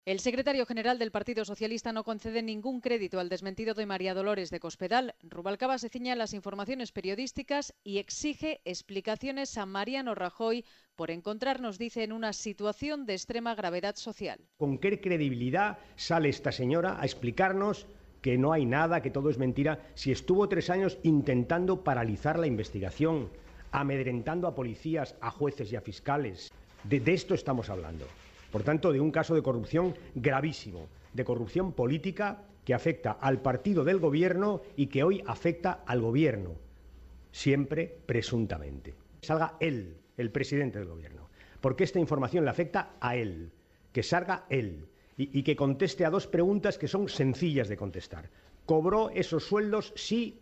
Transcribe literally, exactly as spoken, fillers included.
El secretario general del Partido Socialista no concede ningún crédito al desmentido de María Dolores de Cospedal. Rubalcaba se ciña a las informaciones periodísticas y exige explicaciones a Mariano Rajoy por encontrarnos, dice, en una situación de extrema gravedad social. ¿Con qué credibilidad sale esta señora a explicarnos que no hay nada, que todo es mentira, si estuvo tres años intentando paralizar la investigación, amedrentando a policías, a jueces y a fiscales? De, de esto estamos hablando. Por tanto, de un caso de corrupción gravísimo, de corrupción política que afecta al partido del gobierno y que hoy afecta al gobierno, siempre presuntamente. Salga él, el presidente del gobierno, porque esta información le afecta a él, que salga él y, y que conteste a dos preguntas que son sencillas de contestar. ¿Cobró esos sueldos, sí